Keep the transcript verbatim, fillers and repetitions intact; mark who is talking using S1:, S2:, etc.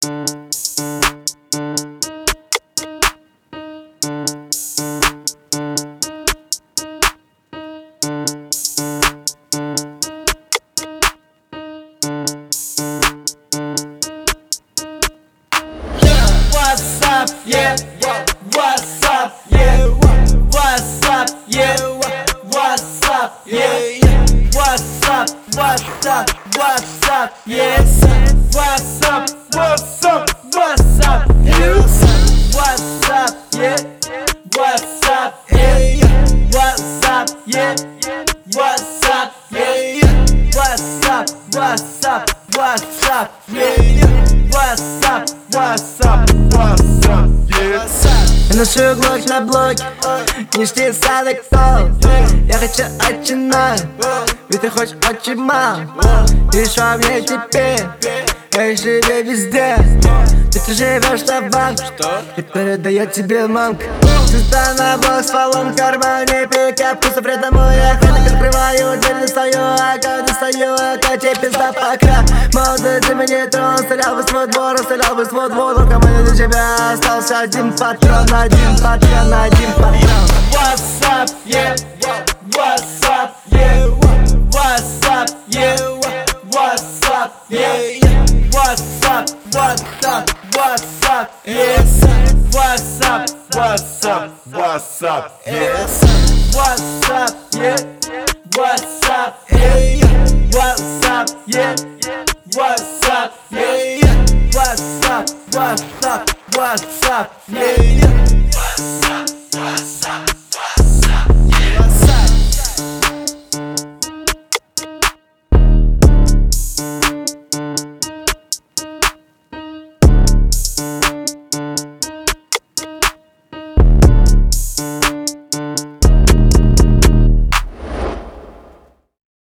S1: What's up, yeah? What's up, yeah? What's up, yeah? What's up, yeah? What's up, what's up, what's up, yes? What's up, what's up, what's up, yes? What's up, yeah? What's up, yeah? What's up, yeah? What's up, yeah? What's up, what's up, what's up, yeah? What's up, what's up, what's up, yes?
S2: Я ношу глок на блоке, не жди садок стол. Я хочу очень много, ведь ты хочешь очень мало. И что мне теперь? Я ищу тебя везде. Ведь ты живешь на банк, и передает тебе мамка. Звезда на бокс, фалон в кармане, пикап, вкусов рядом я охранник открываю, дверь достаю, а когда достаю, это тебе пизда пока. Молодой, ты мне трон, стрелял бы с мой двор, стрелял бы с мой двор. Только мне для тебя остался один патрон, один патрон, один патрон.
S1: What's up, yeah? What's up, yeah? What's up, yeah? What's up, yeah? What's up, what's up, what's up, yes? What's up, what's up, what's up, yes? What's up, yeah? What's up, yeah? What's up, yeah? What's up, yeah? What's up, what's up, what's up, yeah? What's up, what's up?